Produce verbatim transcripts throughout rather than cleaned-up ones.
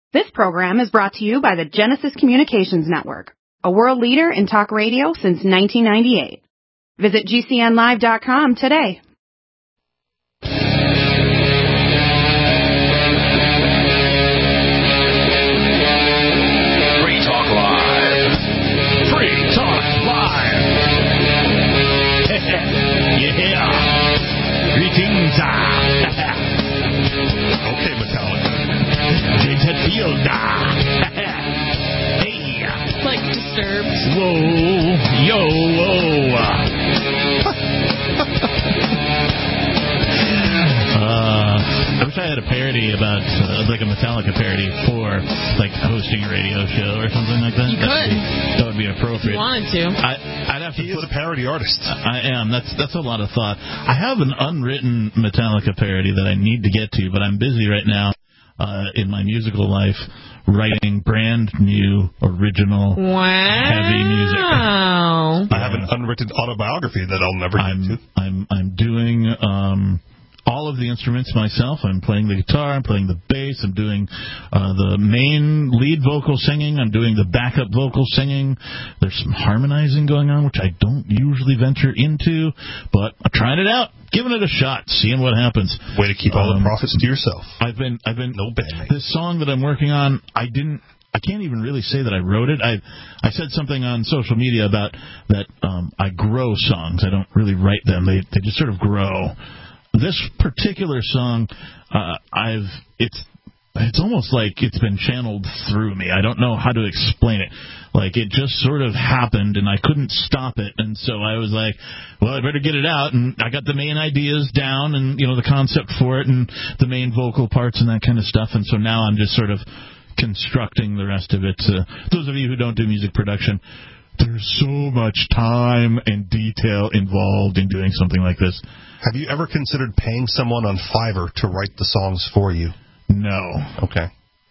This program is brought to you by the Genesis Communications Network, a world leader in talk radio since nineteen ninety-eight. Visit G C N live dot com today. Free Talk Live. Free Talk Live. Yeah. Greetings. Okay, Metallica. James Hetfield. Hey. Like Disturbed. Whoa. Yo. Whoa. uh, I wish I had a parody about, uh, like a Metallica parody for, like, hosting a radio show or something like that. You could. That would be, that would be appropriate. If you wanted to. I, I'd have to he put is a parody artist. I am. That's that's a lot of thought. I have an unwritten Metallica parody that I need to get to, but I'm busy right now uh, in my musical life writing brand new, original, wow. heavy music. Wow. I have an unwritten autobiography that I'll never I'm, get to. I'm I'm doing um, all of the instruments myself. I'm playing the guitar. I'm playing the bass. I'm doing uh, the main lead vocal singing. I'm doing the backup vocal singing. There's some harmonizing going on, which I don't usually venture into, but I'm trying it out, giving it a shot, seeing what happens. Way to keep all um, the profits to yourself. I've been I've been no bad. This song that I'm working on, I didn't. I can't even really say that I wrote it. I I said something on social media about that um, I grow songs. I don't really write them. They they just sort of grow. This particular song, uh, I've it's it's almost like it's been channeled through me. I don't know how to explain it. Like, it just sort of happened, and I couldn't stop it. And so I was like, well, I better get it out. And I got the main ideas down and, you know, the concept for it and the main vocal parts and that kind of stuff. And so now I'm just sort of constructing the rest of it. Uh, those of you who don't do music production, there's so much time and detail involved in doing something like this. Have you ever considered paying someone on Fiverr to write the songs for you? No. Okay.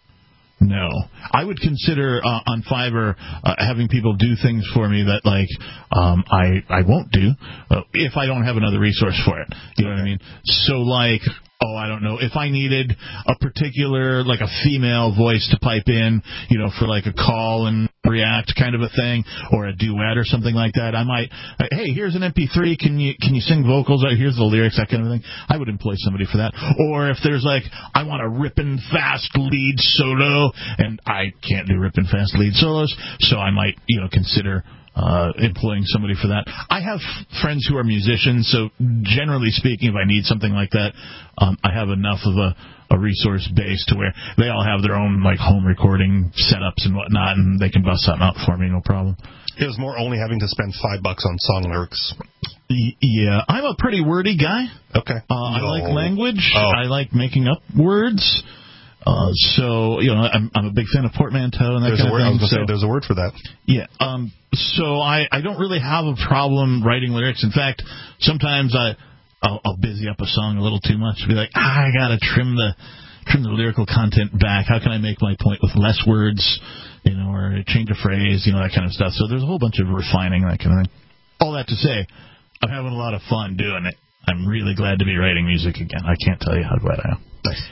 No. I would consider uh, on Fiverr uh, having people do things for me that, like, um, I, I won't do uh, if I don't have another resource for it. You know what I mean? So, like, oh, I don't know, if I needed a particular, like a female voice to pipe in, you know, for like a call and react kind of a thing, or a duet or something like that, I might, hey, here's an M P three, can you can you sing vocals, here's the lyrics, that kind of thing. I would employ somebody for that. Or if there's like, I want a ripping fast lead solo, and I can't do ripping fast lead solos, so I might, you know, consider Uh, employing somebody for that. I have f- friends who are musicians, so generally speaking, if I need something like that, um, I have enough of a, a resource base to where they all have their own like home recording setups and whatnot, and they can bust something out for me, no problem. It was more only having to spend five bucks on song lyrics. Y- yeah, I'm a pretty wordy guy. Okay. Uh, no. I like language. Oh. I like making up words. Uh, so, you know, I'm, I'm a big fan of portmanteau and that there's kind a word, of thing. I was going to so, say, there's a word for that. Yeah. Um, so I, I don't really have a problem writing lyrics. In fact, sometimes I, I'll, I'll busy up a song a little too much. Be like, ah, I got to trim the trim the lyrical content back. How can I make my point with less words, you know, or change a phrase, you know, that kind of stuff. So there's a whole bunch of refining, that kind of thing. All that to say, I'm having a lot of fun doing it. I'm really glad to be writing music again. I can't tell you how glad I am. Nice.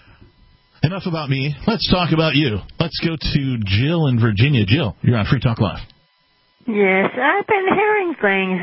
Enough about me. Let's talk about you. Let's go to Jill in Virginia. Jill, you're on Free Talk Live. Yes, I've been hearing things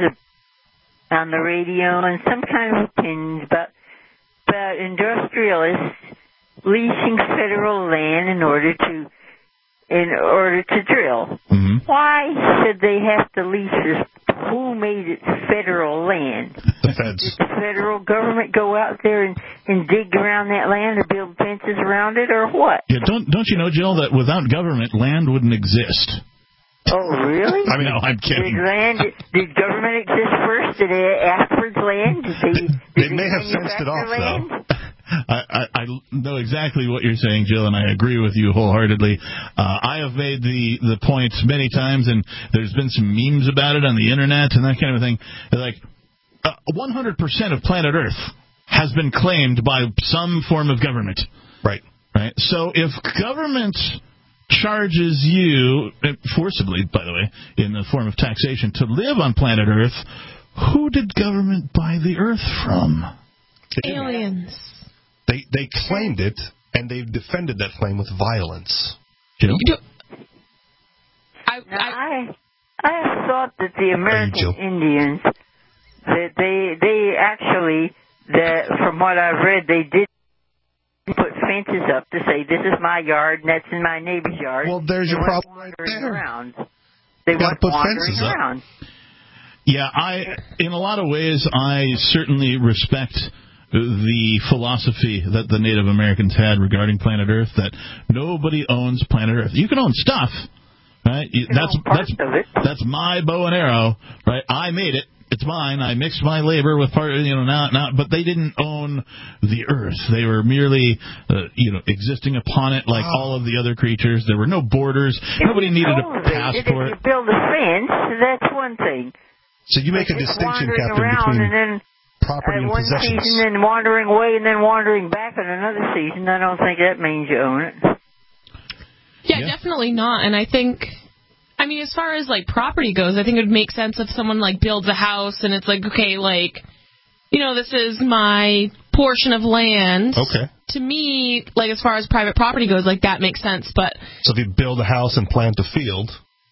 on the radio and some kind of opinions about, about industrialists leasing federal land in order to in order to drill. Mm-hmm. Why should they have to lease this? Who made it federal land? The feds. Did the federal government go out there and, and dig around that land or build fences around it, or what? Yeah, don't don't you know, Jill, that without government, land wouldn't exist? Oh, really? I mean, no, I'm kidding. Did land? Did government exist first? Did it afterwards land? Did they? Did They they may have fenced it off, land? though. I, I, I know exactly what you're saying, Jill, and I agree with you wholeheartedly. Uh, I have made the, the point many times, and there's been some memes about it on the internet and that kind of thing. They're like, uh, one hundred percent of planet Earth has been claimed by some form of government. Right. Right. So if government charges you, forcibly, by the way, in the form of taxation, to live on planet Earth, who did government buy the Earth from? Aliens. They they claimed it, and they've defended that claim with violence. Jill? I, Now, I, I I have thought that the American Jill? Indians, that they they actually, that from what I've read, they did put fences up to say this is my yard and that's in my neighbor's yard. Well, there's They your weren't problem right wandering there. around. They Gotta weren't put wandering fences up. around. Yeah, I, in a lot of ways, I certainly respect the philosophy that the Native Americans had regarding planet Earth, that nobody owns planet Earth. You can own stuff, right? You, You that's own parts that's of it. that's my bow and arrow, right? I made it. It's mine. I mixed my labor with part, you know, now, now, but they didn't own the Earth. They were merely, uh, you know, existing upon it like all of the other creatures. There were no borders. If Nobody you needed a cultivate it, passport. If you build a fence, that's one thing. So you make a But just distinction, wandering Captain, around between and then property uh, and one possessions. season, then wandering away, and then wandering back on another season. I don't think that means you own it. yeah, Yeah. definitely not. And I think, I mean, as far as like property goes, I think it would make sense if someone like builds a house and it's like, okay, like, you know, this is my portion of land. Okay. To me, like as far as private property goes, like that makes sense. But So if you build a house and plant a field,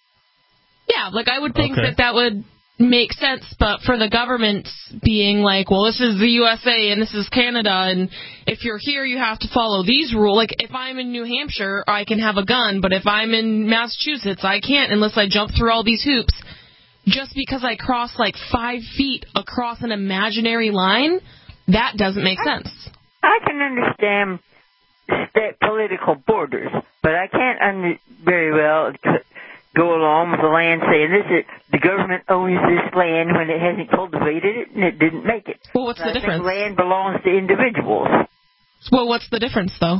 yeah, like I would think Okay. that that would make sense, but for the government being like, well, this is the U S A and this is Canada, and if you're here, you have to follow these rules. Like, if I'm in New Hampshire, I can have a gun, but if I'm in Massachusetts, I can't unless I jump through all these hoops. Just because I cross like five feet across an imaginary line, that doesn't make sense. I can understand state political borders, but I can't under, very well c- go along with the land saying this is the government owns this land when it hasn't cultivated it and it didn't make it. Well, what's I the think difference? land belongs to individuals. Well, what's the difference, though?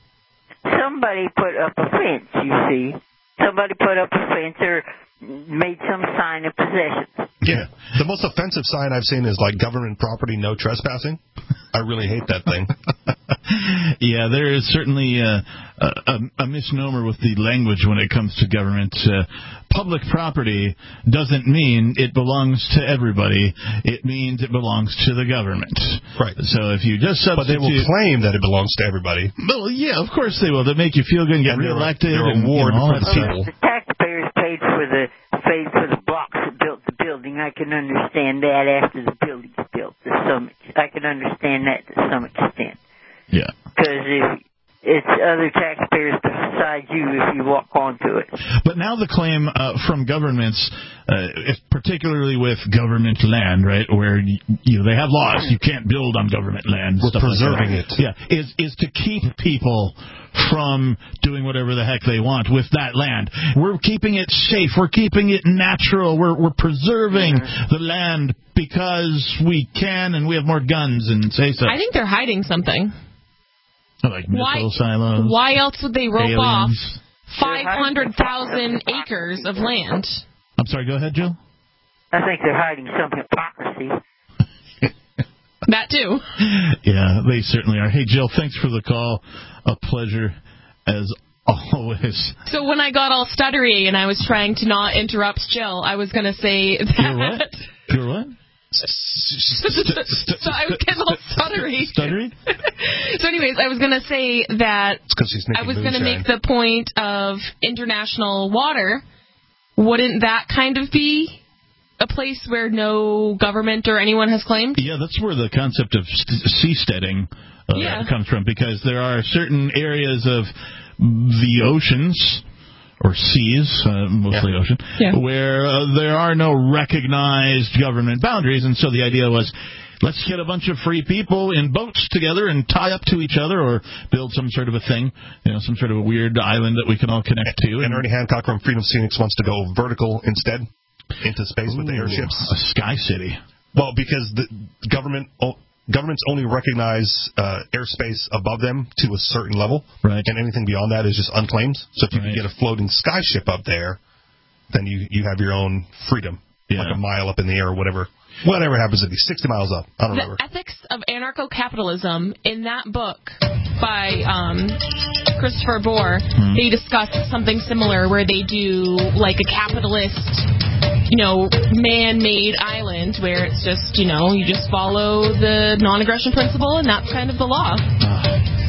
Somebody put up a fence, you see. Somebody put up a fence or made some sign of possession. yeah, the most offensive sign I've seen is like government property, no trespassing. I really hate that thing. Yeah, there is certainly a, a, a misnomer with the language when it comes to government. Uh, public property doesn't mean it belongs to everybody. It means it belongs to the government. Right. So if you just substitute... But they will claim that it belongs to everybody. Well, yeah, of course they will. They make you feel good and get And they're a- reelected. they're a and, you reward know, all for that the stuff. people. The taxpayers paid for the paid for the blocks that built the building. I can understand that after the building's built. To some, I can understand that to some extent. Yeah. Because if it's other taxpayers beside you if you walk onto it. But now the claim uh, from governments, uh, if particularly with government land, right, where you, you know, they have laws, you can't build on government land. We're stuff like preserving that. it. Yeah, is is to keep people from doing whatever the heck they want with that land. We're keeping it safe. We're keeping it natural. We're we're preserving Mm-hmm. the land because we can, and we have more guns and say so. I think they're hiding something. Like missile Why, silos. why else would they rope aliens. off five hundred thousand acres of land? I'm sorry. Go ahead, Jill. I think they're hiding some hypocrisy. That too. Yeah, they certainly are. Hey, Jill, thanks for the call. A pleasure, as always. So when I got all stuttery and I was trying to not interrupt Jill, I was going to say that... You're what? You're what? So I was getting all stuttery. Stuttery? So anyways, I was going to say that It's because she's I making was going to moonshine. make the point of international water. Wouldn't that kind of be a place where no government or anyone has claimed? Yeah, that's where the concept of st- seasteading uh, Yeah. comes from, because there are certain areas of the oceans, or seas, uh, mostly Yeah. ocean, Yeah. where uh, there are no recognized government boundaries, and so the idea was, let's get a bunch of free people in boats together and tie up to each other, or build some sort of a thing, you know, some sort of a weird island that we can all connect to. And Ernie Hancock from Freedom Scenics wants to go vertical instead into space with the Ooh, airships. a sky city. Well, because the government o- governments only recognize uh, airspace above them to a certain level, Right. and anything beyond that is just unclaimed. So if you Right. can get a floating sky ship up there, then you, you have your own freedom, Yeah. like a mile up in the air or whatever. Whatever happens to be, sixty miles up. I don't The remember. Ethics of Anarcho-Capitalism, in that book by um, Christopher Bohr, Hmm. they discuss something similar where they do like a capitalist, you know, man-made island where it's just, you know, you just follow the non-aggression principle and that's kind of the law. Uh, do we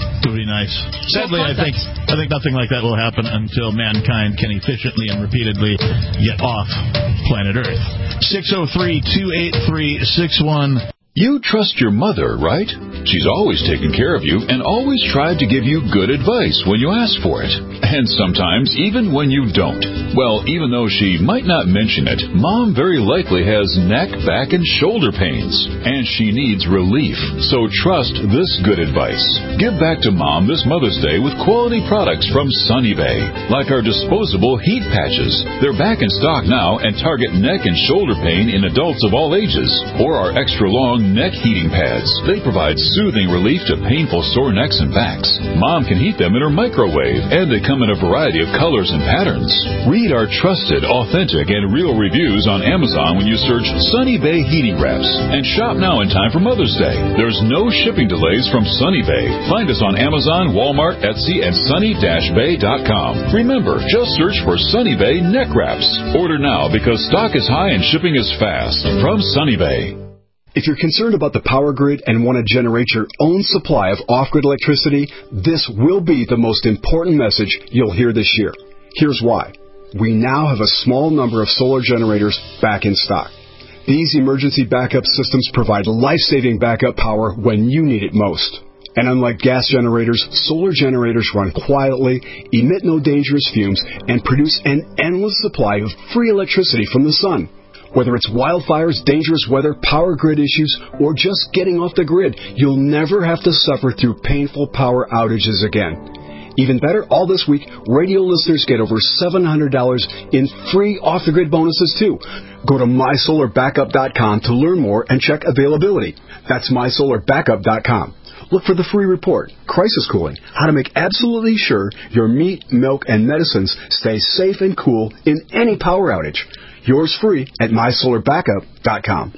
nice. Sadly, I think I think nothing like that will happen until mankind can efficiently and repeatedly get off planet Earth. six oh three, two eight three, six one. You trust your mother, right? She's always taken care of you and always tried to give you good advice when you ask for it. And sometimes even when you don't. Well, even though she might not mention it, Mom very likely has neck, back, and shoulder pains. And she needs relief. So trust this good advice. Give back to Mom this Mother's Day with quality products from Sunny Bay. Like our disposable heat patches. They're back in stock now and target neck and shoulder pain in adults of all ages. Or our extra long neck heating pads. They provide soothing relief to painful sore necks and backs. Mom can heat them in her microwave, and they come in a variety of colors and patterns. Read our trusted, authentic, and real reviews on Amazon when you search Sunny Bay Heating Wraps. And shop now in time for Mother's Day. There's no shipping delays from Sunny Bay. Find us on Amazon, Walmart, Etsy, and sunny dash bay dot com. Remember, just search for Sunny Bay Neck Wraps. Order now because stock is high and shipping is fast. From Sunny Bay. If you're concerned about the power grid and want to generate your own supply of off-grid electricity, this will be the most important message you'll hear this year. Here's why. We now have a small number of solar generators back in stock. These emergency backup systems provide life-saving backup power when you need it most. And unlike gas generators, solar generators run quietly, emit no dangerous fumes, and produce an endless supply of free electricity from the sun. Whether it's wildfires, dangerous weather, power grid issues, or just getting off the grid, you'll never have to suffer through painful power outages again. Even better, all this week, radio listeners get over seven hundred dollars in free off-the-grid bonuses, too. Go to my solar backup dot com to learn more and check availability. That's my solar backup dot com. Look for the free report, Crisis Cooling, how to make absolutely sure your meat, milk, and medicines stay safe and cool in any power outage. Yours free at my solar backup dot com.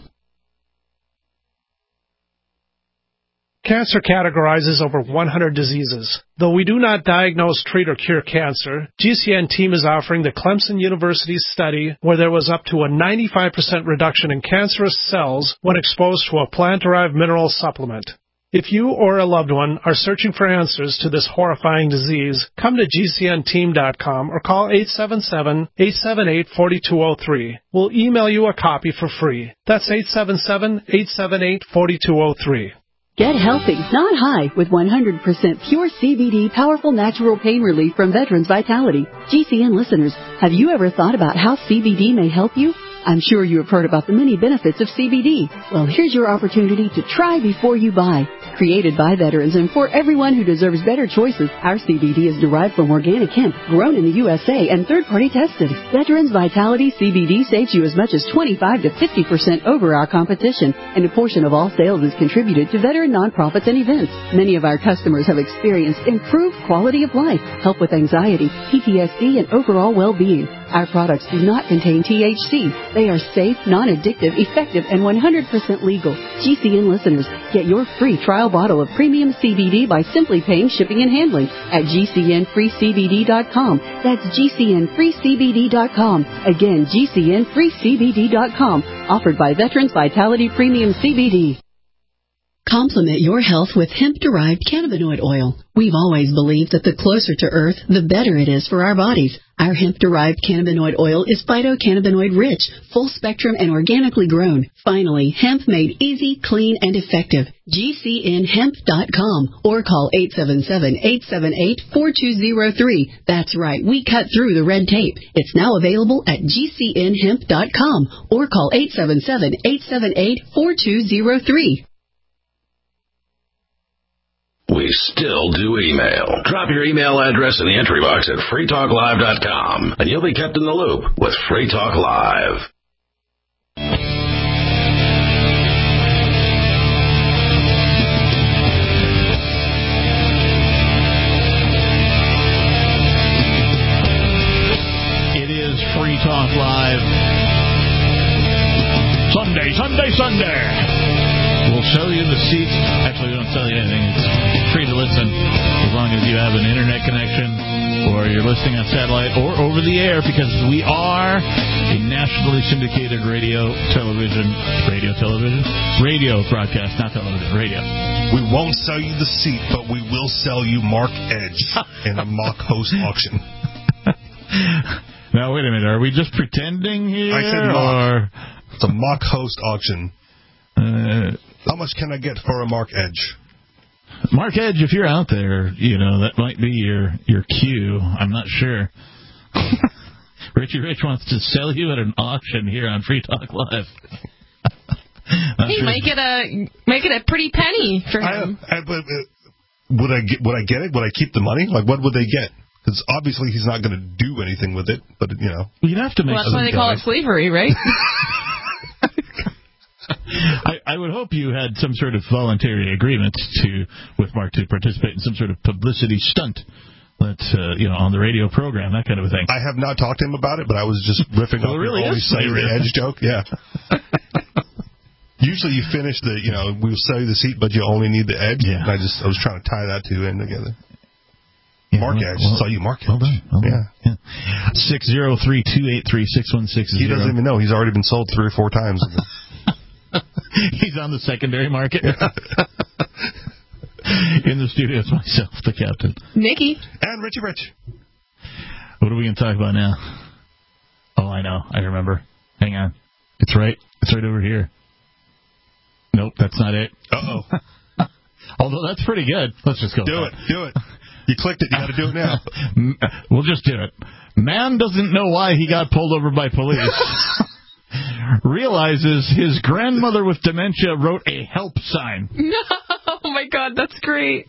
Cancer categorizes over one hundred diseases. Though we do not diagnose, treat, or cure cancer, G C N team is offering the Clemson University study where there was up to a ninety-five percent reduction in cancerous cells when exposed to a plant-derived mineral supplement. If you or a loved one are searching for answers to this horrifying disease, come to G C N team dot com or call eight seven seven, eight seven eight, four two zero three. We'll email you a copy for free. That's eight seven seven, eight seven eight, four two zero three. Get healthy, not high, with one hundred percent pure C B D powerful natural pain relief from Veterans Vitality. G C N listeners, have you ever thought about how C B D may help you? I'm sure you have heard about the many benefits of C B D. Well, here's your opportunity to try before you buy. Created by veterans and for everyone who deserves better choices, our C B D is derived from organic hemp, grown in the U S A, and third-party tested. Veterans Vitality C B D saves you as much as twenty-five to fifty percent over our competition, and a portion of all sales is contributed to veteran nonprofits and events. Many of our customers have experienced improved quality of life, help with anxiety, P T S D, and overall well-being. Our products do not contain T H C. They are safe, non-addictive, effective, and one hundred percent legal. G C N listeners, get your free trial bottle of premium C B D by simply paying shipping and handling at G C N free C B D dot com. That's G C N free C B D dot com. Again, G C N free C B D dot com. Offered by Veterans Vitality Premium C B D. Complement your health with hemp-derived cannabinoid oil. We've always believed that the closer to Earth, the better it is for our bodies. Our hemp-derived cannabinoid oil is phytocannabinoid-rich, full-spectrum, and organically grown. Finally, hemp made easy, clean, and effective. G C N hemp dot com or call eight seven seven, eight seven eight, four two zero three. That's right, we cut through the red tape. It's now available at G C N hemp dot com or call eight seven seven, eight seven eight, four two zero three. We still do email. Drop your email address in the entry box at free talk live dot com, and you'll be kept in the loop with Free Talk Live. It is Free Talk Live. Sunday, Sunday, Sunday. We'll show you the seats. Actually, we don't tell you anything. It's free to listen as long as you have an internet connection or you're listening on satellite or over the air, because we are a nationally syndicated radio, television, radio, television, radio broadcast, not television, radio. We won't sell you the seat, but we will sell you Mark Edge in a mock host auction. Now, wait a minute. Are we just pretending here? I said mock. Or... It's a mock host auction. Uh, How much can I get for a Mark Edge? Mark Edge, if you're out there, you know, that might be your, your cue. I'm not sure. Richie Rich wants to sell you at an auction here on Free Talk Live. Hey, sure. make it a make it a pretty penny for him. I, I, but, uh, would I get? Would I get it? Would I keep the money? Like, what would they get? Because obviously he's not going to do anything with it. But you know, you'd have to make. Well, that's why they call it slavery, right? I, I would hope you had some sort of voluntary agreement to with Mark to participate in some sort of publicity stunt. That's, uh, you know, on the radio program, that kind of a thing. I have not talked to him about it, but I was just riffing well, off really your always say the Edge joke. Yeah. Usually you finish the, you know, we'll sell you the seat, but you only need the Edge. Yeah. And I just, I was trying to tie that two in together. Yeah, Mark well, Edge. Well, saw you, Mark Edge. Well done. Well done. Yeah. yeah. six zero three two eight three six one six zero. He doesn't even know. He's already been sold three or four times. He's on the secondary market. In the studio, it's myself, the captain. Nikki. And Richie Rich. What are we going to talk about now? Oh, I know. I remember. Hang on. It's right. It's right over here. Nope, that's not it. Uh-oh. Although that's pretty good. Let's just go. Do it. Do it. You clicked it. You got to do it now. We'll just do it. Man doesn't know why he got pulled over by police. Realizes his grandmother with dementia wrote a help sign. No. Oh, my God. That's great.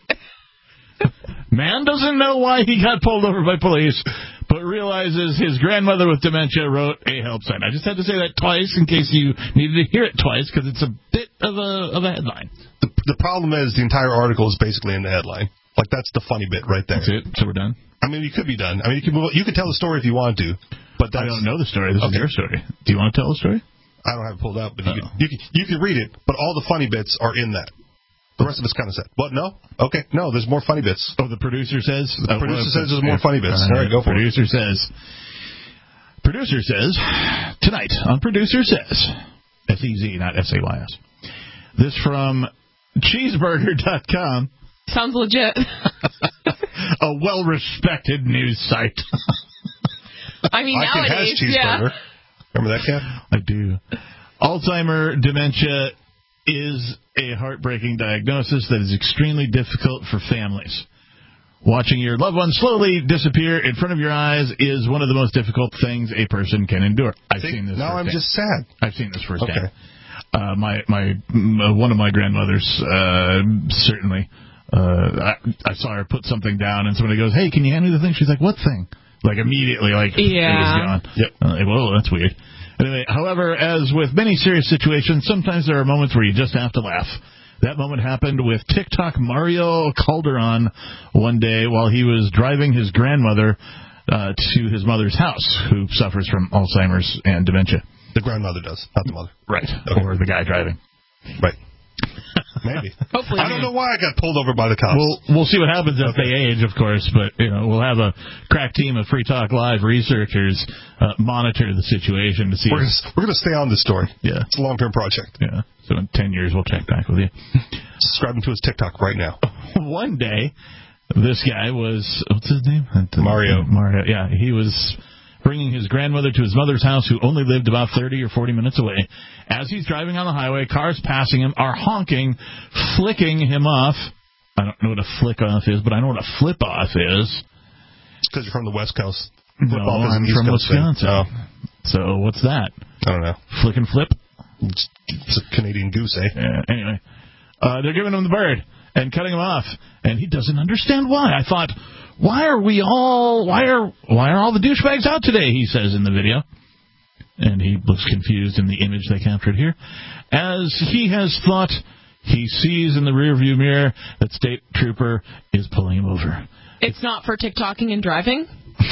Man doesn't know why he got pulled over by police, but realizes his grandmother with dementia wrote a help sign. I just had to say that twice in case you needed to hear it twice, because it's a bit of a of a headline. The, the problem is the entire article is basically in the headline. Like, that's the funny bit right there. That's it? So we're done? I mean, you could be done. I mean, you could, you could tell the story if you want to. But that's, I don't know the story. This okay. is your story. Do you want to tell the story? I don't have it pulled up, but you can, you, can, you can read it, but all the funny bits are in that. The rest of it's kind of set. What, no? Okay, no, there's more funny bits. Oh, the producer says? The oh, producer well, says there's more funny bits. All right, go for producer it. Producer says, producer says, tonight on Producer Says, S E Z, not S A Y S. This from cheeseburger dot com. Sounds legit. A well-respected news site. I mean, I nowadays, can has cheeseburger. Yeah. Remember that, Cat? I do. Alzheimer dementia is a heartbreaking diagnosis that is extremely difficult for families. Watching your loved one slowly disappear in front of your eyes is one of the most difficult things a person can endure. I've See, seen this. Now I'm just sad. I've seen this firsthand. Okay. Uh, my my m- one of my grandmothers uh, certainly. Uh, I, I saw her put something down, and somebody goes, "Hey, can you hand me the thing?" She's like, "What thing?" Like immediately, like yeah. it was gone. Yep. I'm like, whoa, that's weird. Anyway, however, as with many serious situations, sometimes there are moments where you just have to laugh. That moment happened with TikTok Mario Calderon one day while he was driving his grandmother uh, to his mother's house, who suffers from Alzheimer's and dementia. The grandmother does, not the mother. Right. Okay. Or the guy driving. Right. Maybe. Hopefully. I don't know why I got pulled over by the cops. We'll, we'll see what happens as okay. they age, of course, but you know we'll have a crack team of Free Talk Live researchers uh, monitor the situation to see. We're if, gonna, we're going to stay on this story. Yeah. It's a long-term project. Yeah. So in ten years, we'll check back with you. Subscribe to his TikTok right now. One day, this guy was, what's his name? Mario. Mario, yeah. He was bringing his grandmother to his mother's house, who only lived about thirty or forty minutes away. As he's driving on the highway, cars passing him are honking, flicking him off. I don't know what a flick off is, but I know what a flip off is. It's because you're from the West Coast. Flip no, off is I'm East from Coast Wisconsin. Oh. So what's that? I don't know. Flick and flip? It's, it's a Canadian goose, eh? Yeah, anyway, uh, they're giving him the bird and cutting him off, and he doesn't understand why. I thought, why are we all, why are why are all the douchebags out today, he says in the video. And he looks confused in the image they captured here. As he has thought, he sees in the rearview mirror that State Trooper is pulling him over. It's not for TikToking and driving?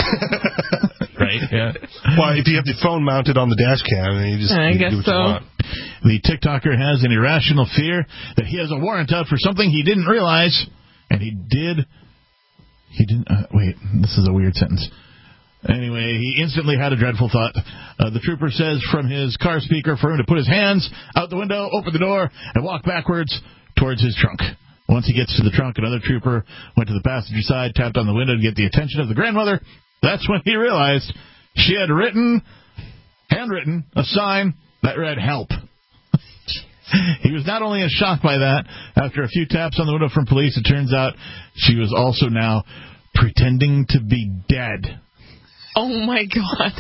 Right, yeah. Well, if you have the phone mounted on the dash cam, then you just I you guess do what so. you want. The TikToker has an irrational fear that he has a warrant out for something he didn't realize, and he did. He didn't. Uh, wait, this is a weird sentence. Anyway, he instantly had a dreadful thought. Uh, the trooper says from his car speaker for him to put his hands out the window, open the door, and walk backwards towards his trunk. Once he gets to the trunk, another trooper went to the passenger side, tapped on the window to get the attention of the grandmother. That's when he realized she had written, handwritten, a sign that read, help. He was not only in shock by that, after a few taps on the window from police, it turns out she was also now pretending to be dead. Oh, my God.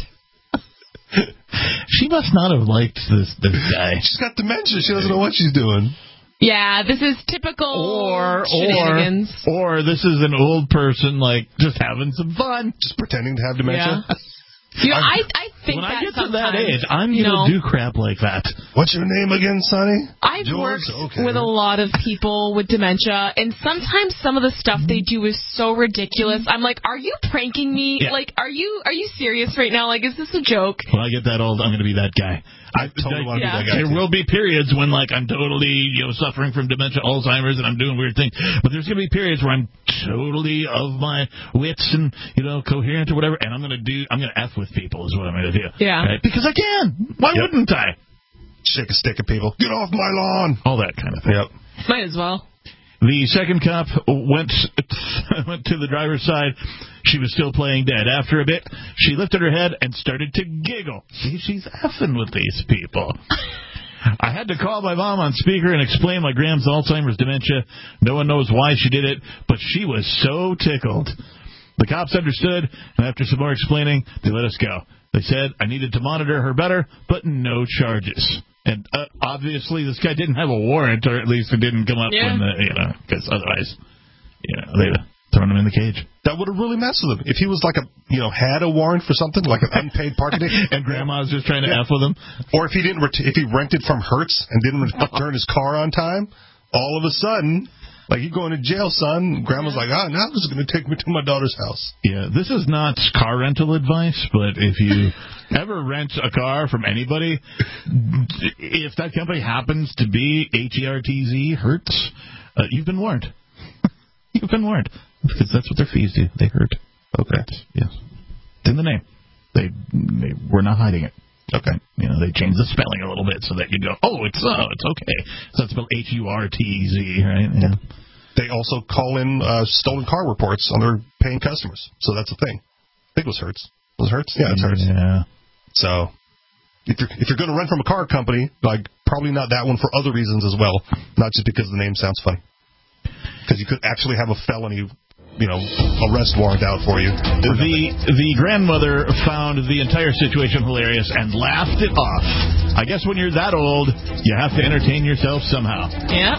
She must not have liked this, this guy. She's got dementia. She doesn't know what she's doing. Yeah, this is typical or, shenanigans. Or, or this is an old person, like, just having some fun. Just pretending to have dementia? Yeah. You know, I, I think when that I get to sometimes, that age, I'm you going to know, do crap like that. What's your name again, Sonny? I've George? worked Okay. with a lot of people with dementia, and sometimes some of the stuff they do is so ridiculous. I'm like, are you pranking me? Yeah. Like, are you are you serious right now? Like, is this a joke? When I get that old, I'm going to be that guy. I totally want to yeah. be that guy. There too. will be periods when, like, I'm totally, you know, suffering from dementia, Alzheimer's, and I'm doing weird things. But there's going to be periods where I'm totally of my wits and, you know, coherent or whatever, and I'm going to do, I'm going to F with people is what I'm going to do. Yeah. Right? Because I can. Why Yep. wouldn't I? Shake a stick at people. Get off my lawn. All that kind of thing. Yep. Might as well. The second cop went went to the driver's side. She was still playing dead. After a bit, she lifted her head and started to giggle. See, she's effing with these people. I had to call my mom on speaker and explain my Graham's Alzheimer's dementia. No one knows why she did it, but she was so tickled. The cops understood, and after some more explaining, they let us go. They said I needed to monitor her better, but no charges. And uh, obviously, this guy didn't have a warrant, or at least it didn't come up Yeah. when, the, you know, because otherwise, you know, they'd have thrown him in the cage. That would have really messed with him. If he was like a, you know, had a warrant for something, like an unpaid parking ticket. And Grandma's just trying to Yeah. F with him. Or if he didn't, ret- if he rented from Hertz and didn't return his car on time, all of a sudden, like, you going to jail, son. Grandma's like, ah, now this is going to take me to my daughter's house. Yeah, this is not car rental advice, but if you ever rent a car from anybody, if that company happens to be H E R T Z, Hertz, uh, you've been warned. You've been warned. Because that's what their fees do. They hurt. Okay. Yes. It's in the name. They, they we're not hiding it. Okay. You know, they changed the spelling a little bit so that you go, oh, it's oh, it's okay. So it's spelled H U R T Z, right? Yeah. They also call in uh, stolen car reports on their paying customers. So that's the thing. I think it was Hertz. Was it Hertz? Yeah, it's Hertz. Yeah. So if you're, if you're going to rent from a car company, like, probably not that one for other reasons as well, not just because the name sounds funny. Because you could actually have a felony, you know, arrest warrant out for you. The the grandmother found the entire situation hilarious and laughed it off. I guess when you're that old, you have to entertain yourself somehow. Yeah.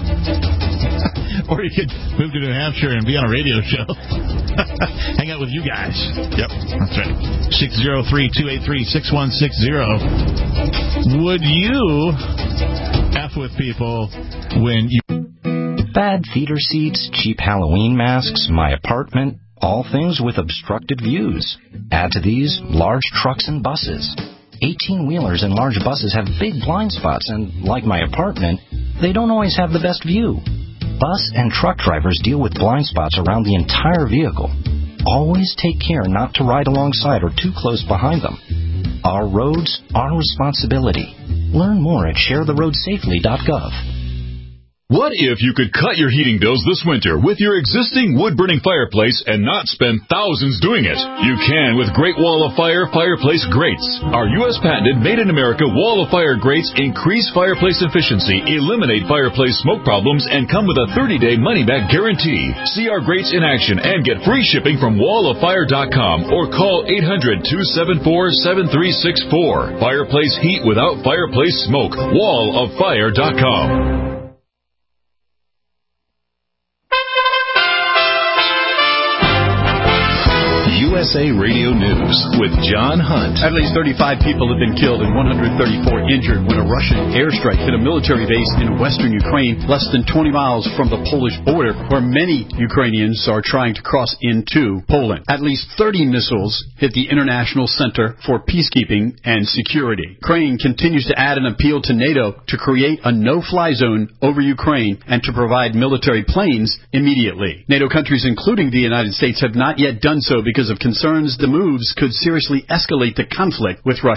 Or you could move to New Hampshire and be on a radio show. Hang out with you guys. Yep. That's right. six oh three, two eight three, six one six zero. Would you F with people when you... Bad theater seats, cheap Halloween masks, my apartment, all things with obstructed views. Add to these, large trucks and buses. eighteen-wheelers and large buses have big blind spots, and like my apartment, they don't always have the best view. Bus and truck drivers deal with blind spots around the entire vehicle. Always take care not to ride alongside or too close behind them. Our roads, our responsibility. Learn more at share the road safely dot gov. What if you could cut your heating bills this winter with your existing wood-burning fireplace and not spend thousands doing it? You can with Great Wall of Fire fireplace grates. Our U S patented made-in-America Wall of Fire grates increase fireplace efficiency, eliminate fireplace smoke problems, and come with a thirty-day money-back guarantee. See our grates in action and get free shipping from wall of fire dot com or call eight hundred, two seven four, seven three six four. Fireplace heat without fireplace smoke. wall of fire dot com. U S A Radio News with John Hunt. At least thirty-five people have been killed and one hundred thirty-four injured when a Russian airstrike hit a military base in western Ukraine, less than twenty miles from the Polish border, where many Ukrainians are trying to cross into Poland. At least thirty missiles hit the International Center for Peacekeeping and Security. Ukraine continues to add an appeal to NATO to create a no-fly zone over Ukraine and to provide military planes immediately. NATO countries, including the United States, have not yet done so because of concerns the moves could seriously escalate the conflict with Russia.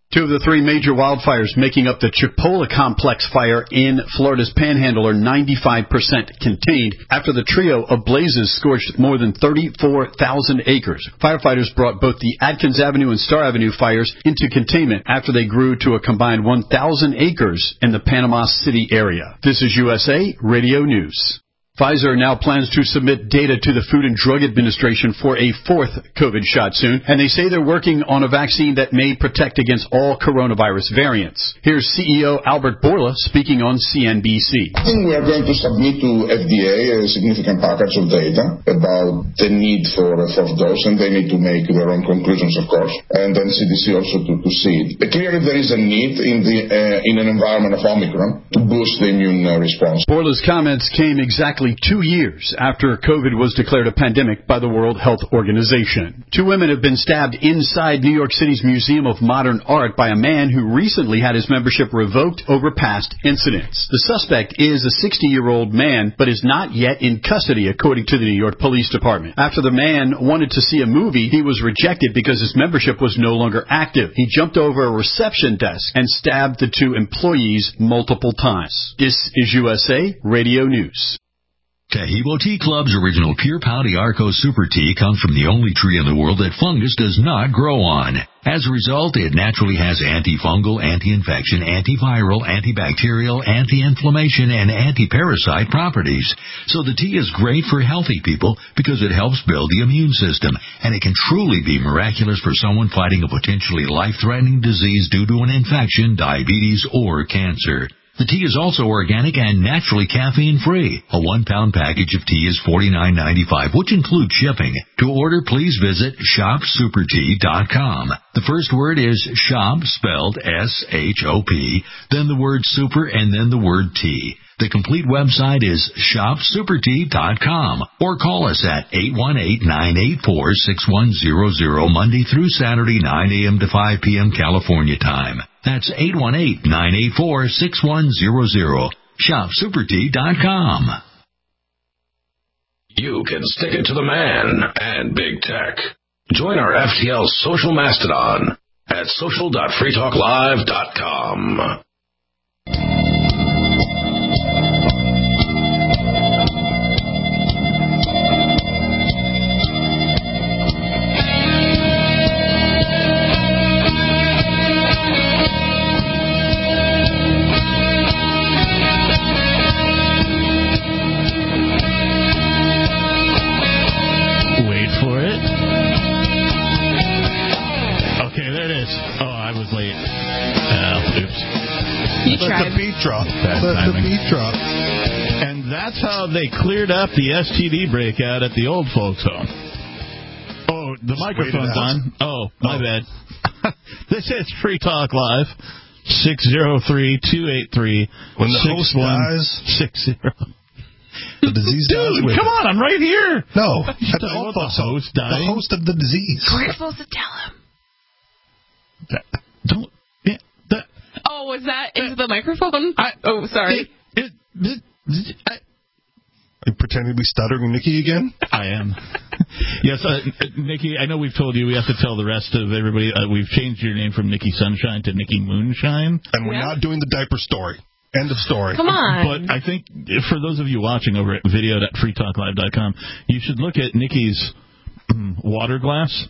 Two of the three major wildfires making up the Chipola complex fire in Florida's Panhandle are ninety-five percent contained after the trio of blazes scorched more than thirty-four thousand acres. Firefighters brought both the Atkins Avenue and Star Avenue fires into containment after they grew to a combined one thousand acres in the Panama City area. This is U S A Radio News. Pfizer now plans to submit data to the Food and Drug Administration for a fourth COVID shot soon, and they say they're working on a vaccine that may protect against all coronavirus variants. Here's C E O Albert Bourla speaking on C N B C. I think we are going to submit to F D A a significant package of data about the need for a fourth dose, and they need to make their own conclusions, of course, and then C D C also to, to see it. Clearly, there is a need in, the, uh, in an environment of Omicron to boost the immune uh, response. Bourla's comments came exactly two years after COVID was declared a pandemic by the World Health Organization. Two women have been stabbed inside New York City's Museum of Modern Art by a man who recently had his membership revoked over past incidents. The suspect is a sixty-year-old man, but is not yet in custody, according to the New York Police Department. After the man wanted to see a movie, he was rejected because his membership was no longer active. He jumped over a reception desk and stabbed the two employees multiple times. This is U S A Radio News. Tahibo Tea Club's original Pure Pau Arco Super Tea comes from the only tree in the world that fungus does not grow on. As a result, it naturally has antifungal, anti-infection, antiviral, antibacterial, anti-inflammation, and anti-parasite properties. So the tea is great for healthy people because it helps build the immune system, and it can truly be miraculous for someone fighting a potentially life-threatening disease due to an infection, diabetes, or cancer. The tea is also organic and naturally caffeine-free. A one-pound package of tea is forty-nine ninety-five, which includes shipping. To order, please visit shop super tea dot com. The first word is shop, spelled S H O P, then the word super, and then the word tea. The complete website is shop super tea dot com, or call us at eight one eight, nine eight four, six one zero zero Monday through Saturday, nine a.m. to five p.m. California time. That's eight one eight, nine eight four, six one zero zero. shop super tea dot com. You can stick it to the man and big tech. Join our F T L social mastodon at social dot free talk live dot com. Let the beat drop. Let the beat drop. And that's how they cleared up the S T D breakout at the old folks' home. Oh, the Just microphone's on. Oh, my oh. bad. This is Free Talk Live. six zero three, two eight three, when the host dies, six zero. The disease Dude, dies with come on, I'm right here. No, at the old folks' home. The host of the disease. We're supposed to tell him. That, don't. Yeah, that. Oh, was that into the microphone? I, oh, sorry. It, it, it, I, Are you pretending to be stuttering Nikki again? I am. Yes, uh, Nikki, I know we've told you we have to tell the rest of everybody. Uh, we've changed your name from Nikki Sunshine to Nikki Moonshine. And we're yeah. not doing the diaper story. End of story. Come on. But I think for those of you watching over at video dot free talk live dot com, you should look at Nikki's um, water glass.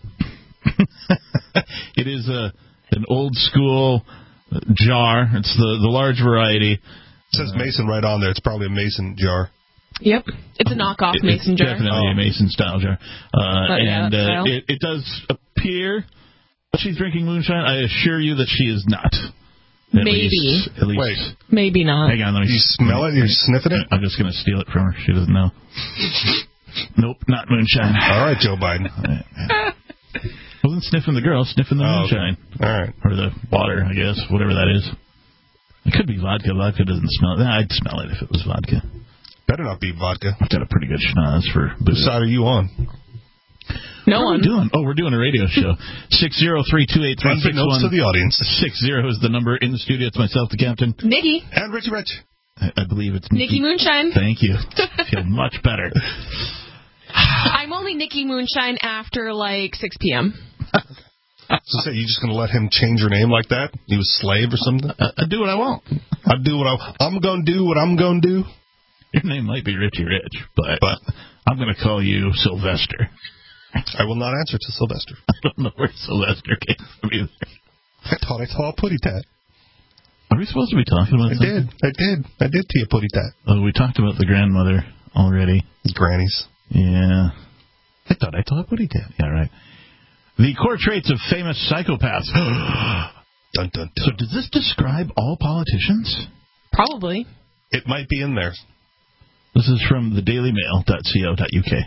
It is a an old school jar. It's the, the large variety. It says Mason right on there. It's probably a Mason jar. Yep. It's a knockoff it, Mason it's jar. Definitely oh. a Mason style jar. Uh, yeah, and uh, it, it does appear she's drinking moonshine. I assure you that she is not. At Maybe. Least, at least. Wait. Maybe not. Hang on. Let me you smell it? You're sniffing it? I'm just going to steal it from her. She doesn't know. Nope, not moonshine. All right, Joe Biden. Wasn't sniffing the girl, sniffing the oh, moonshine. Okay. All right. Or the water, I guess, whatever that is. It could be vodka. Vodka doesn't smell it. I'd smell it if it was vodka. Better not be vodka. I've got a pretty good schnoz for Whose side are you on? No what one. Are we doing? Oh, we're doing a radio show. six zero three, two eight three, six one. to the audience. six zero is the number in the studio. It's myself, the captain. Nikki. And Richie Rich. I, I believe it's Nikki. Nikki Moonshine. Thank you. I feel much better. I'm only Nikki Moonshine after, like, six p.m. So say you're just going to let him change your name like that? You a slave or something? I, I do what I want. I do what I. I'm going to do what I'm going to do. Your name might be Richie Rich, but, but I'm going to call you Sylvester. I will not answer to Sylvester. I don't know where Sylvester came from either. I thought I saw a putty tat. Are we supposed to be talking about I something? did. I did. I did to you, putty tat. Oh, we talked about the grandmother already. Grannies. Yeah. I thought I saw a putty tat. Yeah, right. The core traits of famous psychopaths. Dun, dun, dun. So does this describe all politicians? Probably. It might be in there. This is from the daily mail dot co dot uk.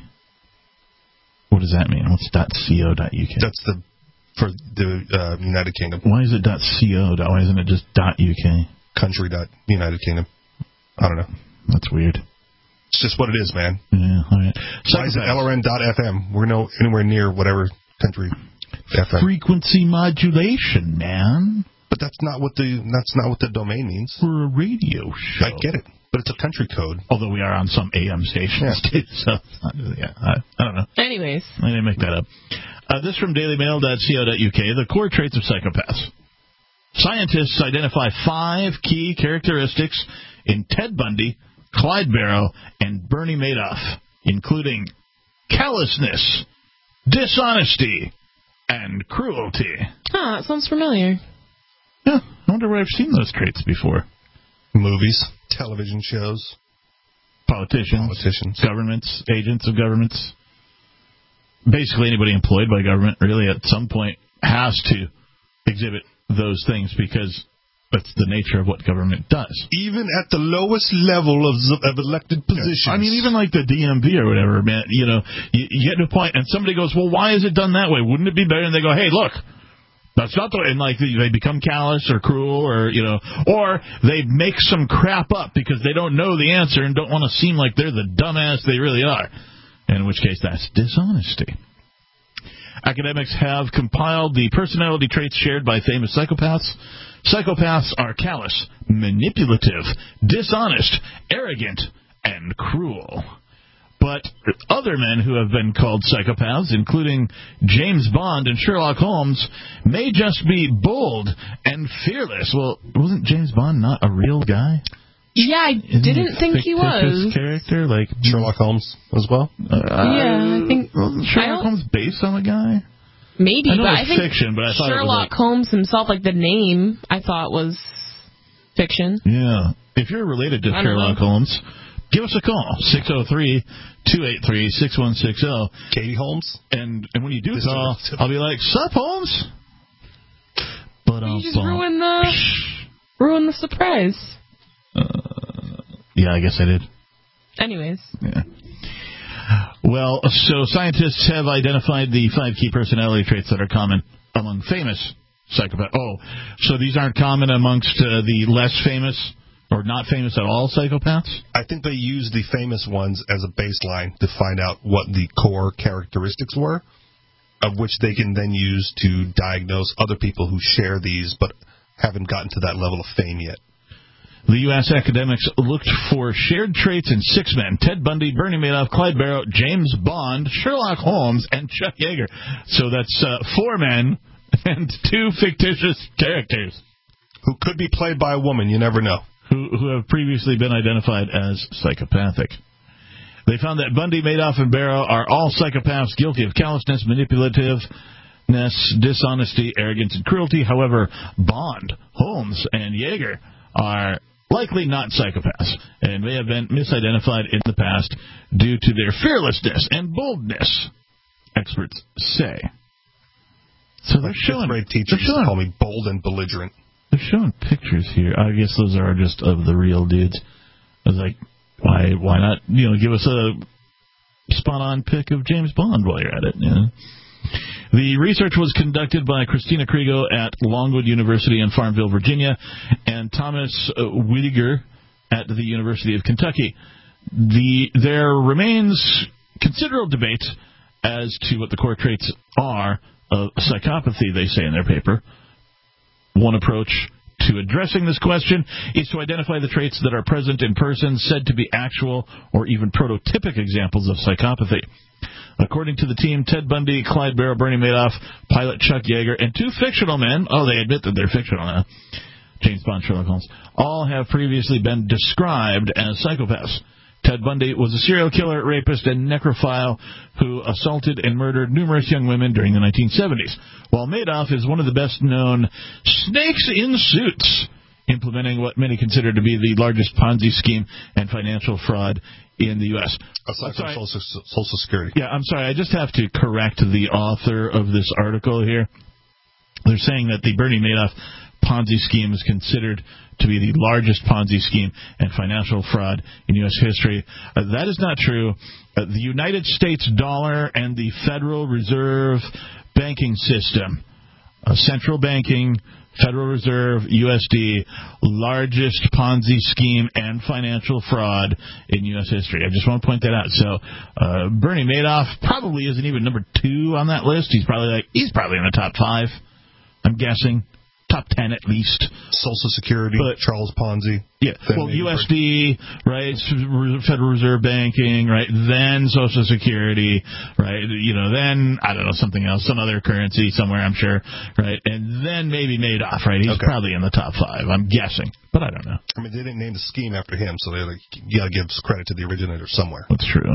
What does that mean? What's .co dot uk? That's the for the uh, United Kingdom. Why is it .co? Why isn't it just .uk? Country dot United Kingdom. I don't know. That's weird. It's just what it is, man. Yeah, all right. Why is it L R N dot F M? We're no anywhere near whatever country F M. Frequency modulation, man. But that's not what the that's not what the domain means. For a radio show. I get it. But it's a country code. Although we are on some A M stations, yeah. too. So, yeah, I, I don't know. Anyways. I didn't make that up. Uh, this from daily mail dot co dot uk. The core traits of psychopaths. Scientists identify five key characteristics in Ted Bundy, Clyde Barrow, and Bernie Madoff, including callousness, dishonesty, and cruelty. Huh, that sounds familiar. Yeah, I wonder where I've seen those traits before. Movies, television shows, politicians, politicians, governments, agents of governments. Basically anybody employed by government really at some point has to exhibit those things because that's the nature of what government does. Even at the lowest level of, of elected positions. I mean, even like the D M V or whatever, man, you know, you, you get to a point and somebody goes, well, why is it done that way? Wouldn't it be better? And they go, hey, look. That's not the way, and like they become callous or cruel or, you know, or they make some crap up because they don't know the answer and don't want to seem like they're the dumbass they really are. In which case, that's dishonesty. Academics have compiled the personality traits shared by famous psychopaths. Psychopaths are callous, manipulative, dishonest, arrogant, and cruel. But other men who have been called psychopaths, including James Bond and Sherlock Holmes, may just be bold and fearless. Well, wasn't James Bond not a real guy? Yeah, I Isn't didn't he think he was. Character like Sherlock Holmes as well. Uh, yeah, I think Sherlock Holmes based on a guy. Maybe, I know but it was I think fiction, but I thought Sherlock it was like, Holmes himself, like the name, I thought was fiction. Yeah, if you're related to Sherlock Holmes. Give us a call, six oh three, two eight three, six one six zero. Katie Holmes? And and when you do call, I'll be like, sup, Holmes? But You just ruined the, ruined the surprise. Uh, yeah, I guess I did. Anyways. Yeah. Well, so scientists have identified the five key personality traits that are common among famous psychopaths. Oh, so these aren't common amongst uh, the less famous or not famous at all psychopaths? I think they use the famous ones as a baseline to find out what the core characteristics were, of which they can then use to diagnose other people who share these but haven't gotten to that level of fame yet. The U S academics looked for shared traits in six men: Ted Bundy, Bernie Madoff, Clyde Barrow, James Bond, Sherlock Holmes, and Chuck Yeager. So that's uh, four men and two fictitious characters. Who could be played by a woman, you never know. Who, who have previously been identified as psychopathic. They found that Bundy, Madoff, and Barrow are all psychopaths guilty of callousness, manipulativeness, dishonesty, arrogance, and cruelty. However, Bond, Holmes, and Yeager are likely not psychopaths and may have been misidentified in the past due to their fearlessness and boldness, experts say. So they're showing, grade teachers they're showing, call me bold and belligerent. They're showing pictures here. I guess those are just of the real dudes. I was like, why why not, you know, give us a spot-on pic of James Bond while you're at it, you know? The research was conducted by Christina Krigo at Longwood University in Farmville, Virginia, and Thomas uh, Whittaker at the University of Kentucky. The There remains considerable debate as to what the core traits are of psychopathy, they say in their paper. One approach to addressing this question is to identify the traits that are present in persons said to be actual or even prototypic examples of psychopathy. According to the team, Ted Bundy, Clyde Barrow, Bernie Madoff, pilot Chuck Yeager, and two fictional men, oh, they admit that they're fictional now, James Bond, Sherlock Holmes, all have previously been described as psychopaths. Ted Bundy was a serial killer, rapist, and necrophile who assaulted and murdered numerous young women during the nineteen seventies, while Madoff is one of the best-known snakes in suits, implementing what many consider to be the largest Ponzi scheme and financial fraud in the U S Aside from Social, Social Security. Yeah, I'm sorry. I just have to correct the author of this article here. They're saying that the Bernie Madoff Ponzi scheme is considered to be the largest Ponzi scheme and financial fraud in U S history. Uh, that is not true. Uh, the United States dollar and the Federal Reserve banking system, uh, central banking, Federal Reserve, U S D, largest Ponzi scheme and financial fraud in U S history. I just want to point that out. So uh, Bernie Madoff probably isn't even number two on that list. He's probably like he's probably in the top five, I'm guessing. Top ten at least. Social Security, but, Charles Ponzi. Yeah, well, U S D, right, Federal Reserve Banking, right, then Social Security, right, you know, then, I don't know, something else, some other currency somewhere, I'm sure, right, and then maybe Madoff, right, he's okay. Probably in the top five, I'm guessing, but I don't know. I mean, they didn't name the scheme after him, so they like, you got to give credit to the originator somewhere. That's true.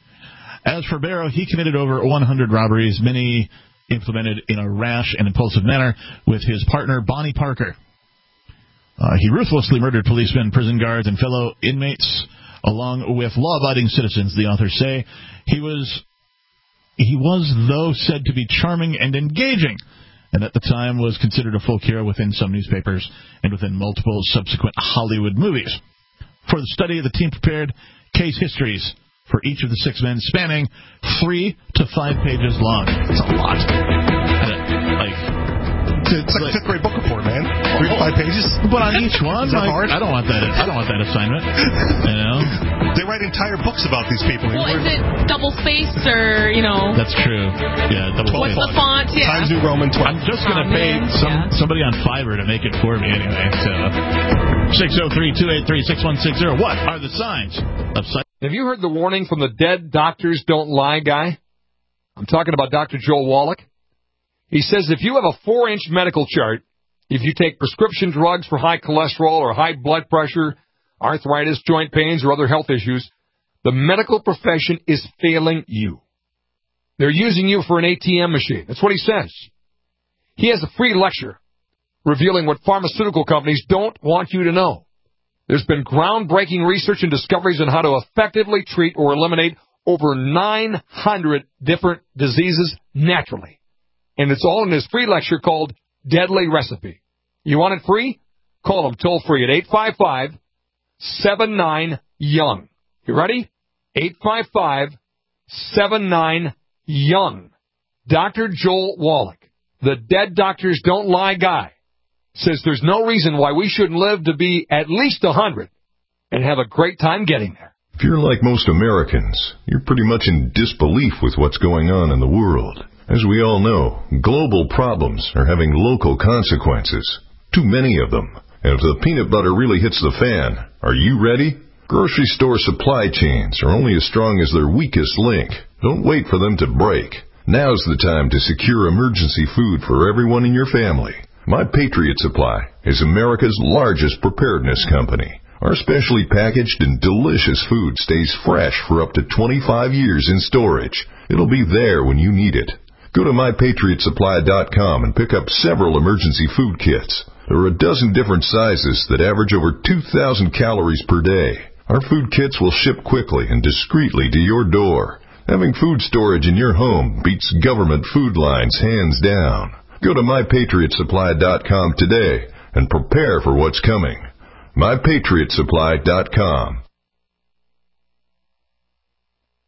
As for Barrow, he committed over one hundred robberies, many implemented in a rash and impulsive manner with his partner, Bonnie Parker. Uh, he ruthlessly murdered policemen, prison guards, and fellow inmates, along with law-abiding citizens, the authors say. He was, he was, though, said to be charming and engaging, and at the time was considered a folk hero within some newspapers and within multiple subsequent Hollywood movies. For the study, the team prepared case histories for each of the six men, spanning three to five pages long. It's a lot. Like, it's like, like a fifth grade book report, man. Three to five pages. But on each one, is that like, hard? I don't want that. I don't want that assignment. You know, they write entire books about these people. Well, is it double spaced or you know? That's true. Yeah, double What's spaced. the font? Yeah. Times New Roman twelve. I'm just gonna oh, pay some yeah. somebody on Fiverr to make it for me anyway. So six zero three two eight three six one six zero. What are the signs of psych? Have you heard the warning from the Dead Doctors Don't Lie guy? I'm talking about Doctor Joel Wallach. He says if you have a four-inch medical chart, if you take prescription drugs for high cholesterol or high blood pressure, arthritis, joint pains, or other health issues, the medical profession is failing you. They're using you for an A T M machine. That's what he says. He has a free lecture revealing what pharmaceutical companies don't want you to know. There's been groundbreaking research and discoveries on how to effectively treat or eliminate over nine hundred different diseases naturally. And it's all in his free lecture called Deadly Recipe. You want it free? Call him toll free at eight five five, seven nine, young. You ready? eight five five, seven nine, young. Doctor Joel Wallach, the Dead Doctors Don't Lie guy, says there's no reason why we shouldn't live to be at least one hundred and have a great time getting there. If you're like most Americans, you're pretty much in disbelief with what's going on in the world. As we all know, global problems are having local consequences. Too many of them. And if the peanut butter really hits the fan, are you ready? Grocery store supply chains are only as strong as their weakest link. Don't wait for them to break. Now's the time to secure emergency food for everyone in your family. My Patriot Supply is America's largest preparedness company. Our specially packaged and delicious food stays fresh for up to twenty-five years in storage. It'll be there when you need it. Go to my patriot supply dot com and pick up several emergency food kits. There are a dozen different sizes that average over two thousand calories per day. Our food kits will ship quickly and discreetly to your door. Having food storage in your home beats government food lines hands down. Go to my patriot supply dot com today and prepare for what's coming. my patriot supply dot com.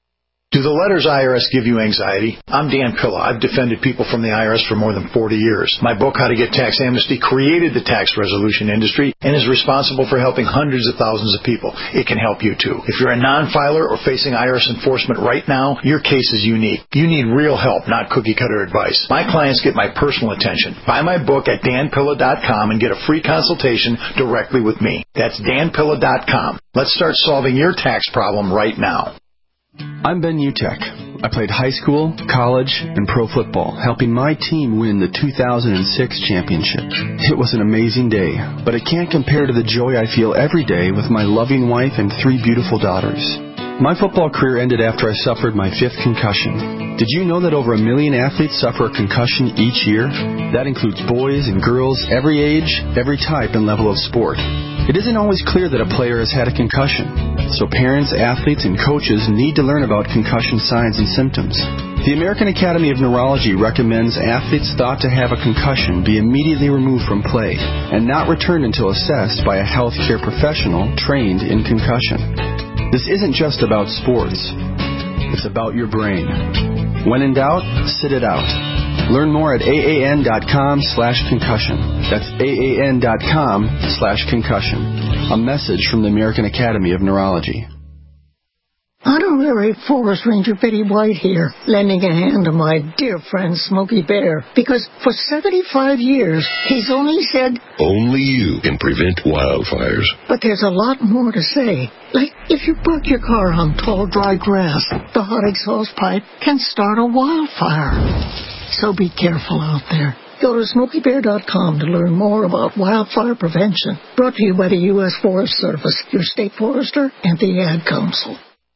Do the letters I R S give you anxiety? I'm Dan Pilla. I've defended people from the I R S for more than forty years. My book, How to Get Tax Amnesty, created the tax resolution industry and is responsible for helping hundreds of thousands of people. It can help you, too. If you're a non-filer or facing I R S enforcement right now, your case is unique. You need real help, not cookie-cutter advice. My clients get my personal attention. Buy my book at dan pilla dot com and get a free consultation directly with me. That's dan pilla dot com. Let's start solving your tax problem right now. I'm Ben Utek. I played high school, college, and pro football, helping my team win the two thousand six championship. It was an amazing day, but it can't compare to the joy I feel every day with my loving wife and three beautiful daughters. My football career ended after I suffered my fifth concussion. Did you know that over a million athletes suffer a concussion each year? That includes boys and girls, every age, every type and level of sport. It isn't always clear that a player has had a concussion, so parents, athletes, and coaches need to learn about concussion signs and symptoms. The American Academy of Neurology recommends athletes thought to have a concussion be immediately removed from play and not returned until assessed by a healthcare professional trained in concussion. This isn't just about sports. It's about your brain. When in doubt, sit it out. Learn more at aan.com slash concussion. That's aan.com slash concussion. A message from the American Academy of Neurology. Honorary Forest Ranger Betty White here, lending a hand to my dear friend Smokey Bear, because for seventy-five years, he's only said, only you can prevent wildfires. But there's a lot more to say. Like, if you park your car on tall, dry grass, the hot exhaust pipe can start a wildfire. So be careful out there. Go to smokey bear dot com to learn more about wildfire prevention. Brought to you by the U S Forest Service, your state forester, and the Ad Council.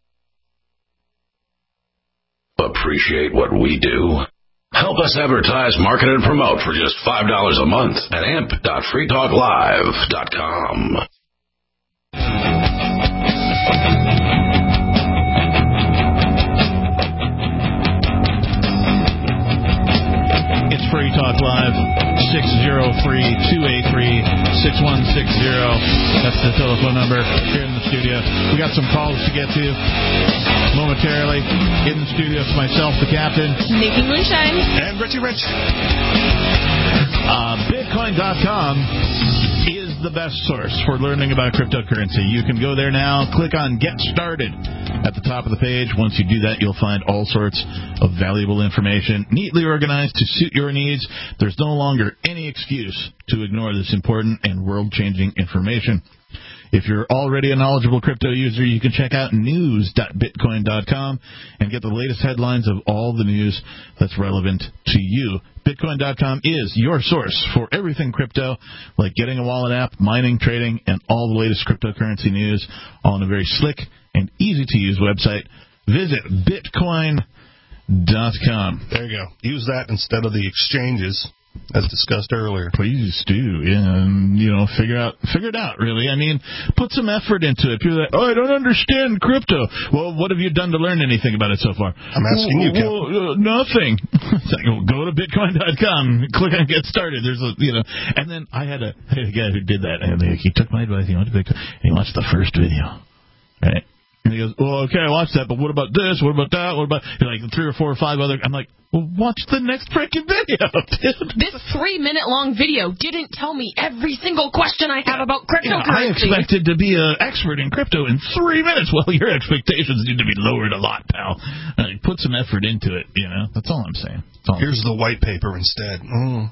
Appreciate what we do? Help us advertise, market, and promote for just five dollars a month at amp dot free talk live dot com. It's Free Talk Live, six oh three, two eight three, six one six zero. That's the telephone number here in the studio. We got some calls to get to momentarily. In the studio, it's myself, the captain, Nikki Moonshine, and Richie Rich. Uh, Bitcoin dot com is the best source for learning about cryptocurrency. You can go there now, click on Get Started at the top of the page. Once you do that, you'll find all sorts of valuable information, neatly organized to suit your needs. There's no longer any excuse to ignore this important and world-changing information. If you're already a knowledgeable crypto user, you can check out news dot bitcoin dot com and get the latest headlines of all the news that's relevant to you. Bitcoin dot com is your source for everything crypto, like getting a wallet app, mining, trading, and all the latest cryptocurrency news on a very slick and easy-to-use website. Visit bitcoin dot com. There you go. Use that instead of the exchanges, as discussed earlier. Please do, yeah, and, you know, figure out, figure it out, really. I mean, put some effort into it. People are like, oh, I don't understand crypto. Well, what have you done to learn anything about it so far? I'm asking well, you, Cap. well, uh, nothing. It's like, well, go to bitcoin dot com, click on Get Started. There's a, you know, and then I had a, I had a guy who did that, and he took my advice. He went to Bitcoin, and he watched the first video, right? And he goes, well, okay, I watched that, but what about this? What about that? What about, you know, like three or four or five other? I'm like, well, watch the next freaking video, dude. This three-minute-long video didn't tell me every single question I have about cryptocurrency. Yeah, I expected to be an expert in crypto in three minutes. Well, your expectations need to be lowered a lot, pal. Uh, put some effort into it, you know. That's all I'm saying. All Here's I'm saying. the white paper instead. Mm.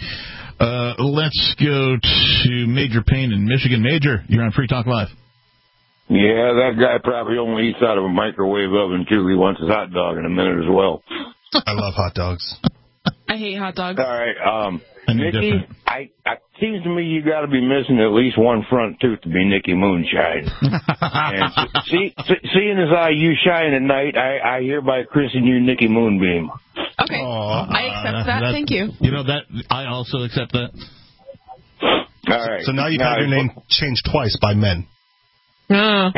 Uh, let's go to Major Payne in Michigan. Major, you're on Free Talk Live. Yeah, that guy probably only eats out of a microwave oven, too. He wants his hot dog in a minute as well. I love hot dogs. I hate hot dogs. All right, um, Nikki, I, I seems to me you got to be missing at least one front tooth to be Nikki Moonshine. And see, see, seeing as how you shine at night, I, I hereby christen you Nikki Moonbeam. Okay, Aww, I accept that. Thank you. You know that I also accept that. All right. So now you've now, had your name changed twice by men. Uh.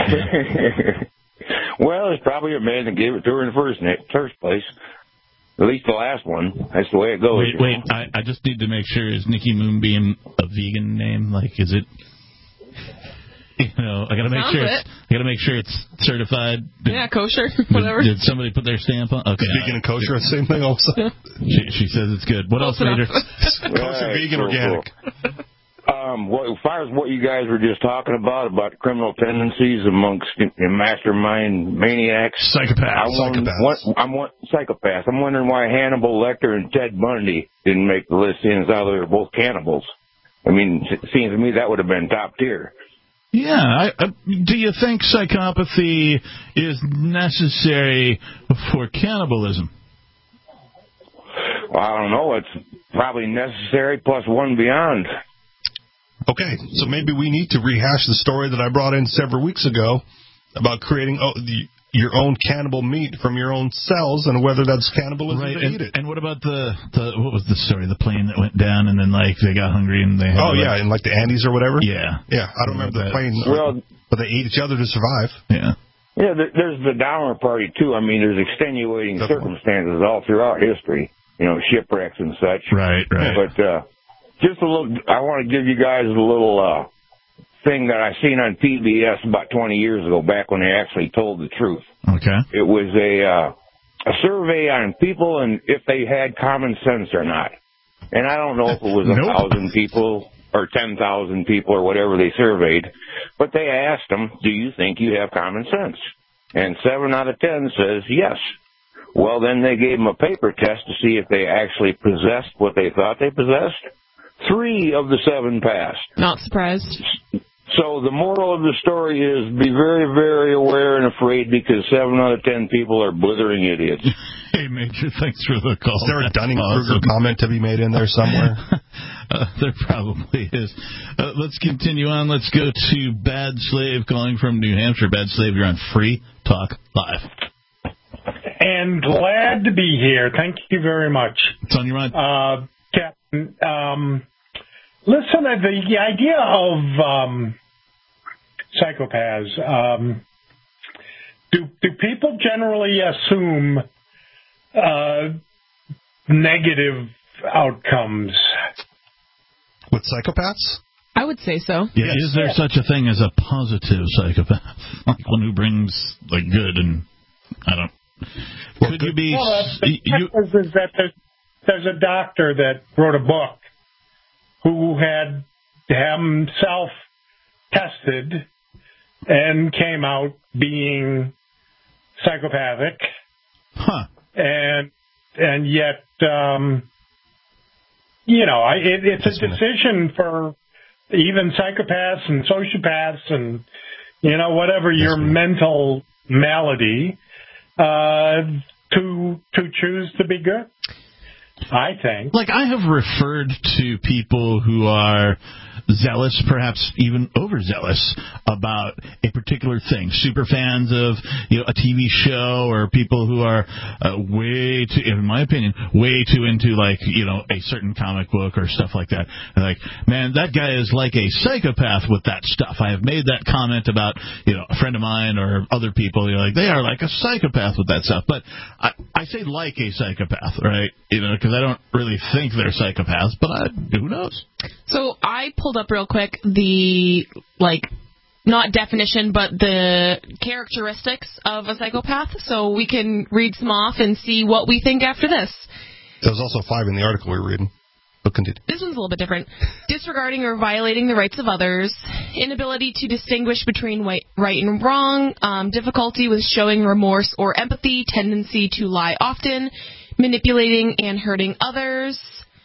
Well, it's probably a man that gave it to her in the first first place. At least the last one. That's the way it goes. Wait, wait. I, I just need to make sure, is Nikki Moonbeam a vegan name? Like, is it... You know, I gotta make Sounds sure. it. It's, I gotta make sure it's certified. Did, Yeah, kosher, whatever. Did, did somebody put their stamp on? Okay. Vegan and kosher, the same thing also. She, she says it's good. What Close else, Vader? Kosher, Right, vegan, cool, organic. cool. Um, what, as far as what you guys were just talking about, about criminal tendencies amongst you know, mastermind maniacs. Psychopaths. I'm wondering, what, I'm what, psychopaths. I'm wondering why Hannibal Lecter and Ted Bundy didn't make the list, seeing as how they were both cannibals. I mean, it seems to me that would have been top tier. Yeah. I, I, do you think psychopathy is necessary for cannibalism? Well, I don't know. It's probably necessary plus one beyond. Okay, so maybe we need to rehash the story that I brought in several weeks ago about creating oh, the, your own cannibal meat from your own cells and whether that's cannibalism Right, to and, eat it. and what about the, the, what was the story, the plane that went down and then, like, they got hungry and they had Oh, to, yeah, like, in like the Andes or whatever? Yeah. Yeah, I don't remember the that. plane, Well, but they ate each other to survive. Yeah. Yeah, there- there's the Dahmer party, too. I mean, there's extenuating Definitely. circumstances all throughout history, you know, shipwrecks and such. Right, right. But uh, just a little, I want to give you guys a little uh, thing that I seen on P B S about twenty years ago, back when they actually told the truth. Okay. It was a uh, a survey on people and if they had common sense or not. And I don't know if it was a Nope. thousand people or ten thousand people or whatever they surveyed, but they asked them, do you think you have common sense? And seven out of ten says yes. Well, then they gave them a paper test to see if they actually possessed what they thought they possessed. Three of the seven passed. Not surprised. So the moral of the story is be very, very aware and afraid because seven out of ten people are blithering idiots. Hey, Major, thanks for the call. Is there a That's Dunning-Kruger awesome. comment to be made in there somewhere? uh, there probably is. Uh, let's continue on. Let's go to Bad Slave calling from New Hampshire. Bad Slave, you're on Free Talk Live. And glad to be here. Thank you very much. It's on your mind. Uh, Captain, um, listen, uh, the, the idea of um, psychopaths, um, do, do people generally assume uh, negative outcomes? With psychopaths? I would say so. Yeah, yes. Is there such a thing as a positive psychopath? Like one who brings, like, good and, I don't... Could you be... Well, uh, the you, fact is, is that there's, there's a doctor that wrote a book who had himself tested and came out being psychopathic. Huh. And and yet, um, you know, I, it, it's a decision for even psychopaths and sociopaths and, you know, whatever your mental malady, uh, to to choose to be good, I think. Like, I have referred to people who are zealous, perhaps even overzealous, about a particular thing. Super fans of, you know, a T V show, or people who are uh, way too, in my opinion, way too into, like, you know, a certain comic book or stuff like that. And like, man, that guy is like a psychopath with that stuff. I have made that comment about, you know, a friend of mine or other people. You're like, they are like a psychopath with that stuff. But I, I say like a psychopath, right? You know, because I don't really think they're psychopaths, but I, who knows? So I pulled up real quick the, like, not definition, but the characteristics of a psychopath. So we can read some off and see what we think after this. There's also five in the article we were reading. But continue. This one's a little bit different. Disregarding or violating the rights of others, inability to distinguish between right and wrong, um, difficulty with showing remorse or empathy, tendency to lie often, manipulating and hurting others,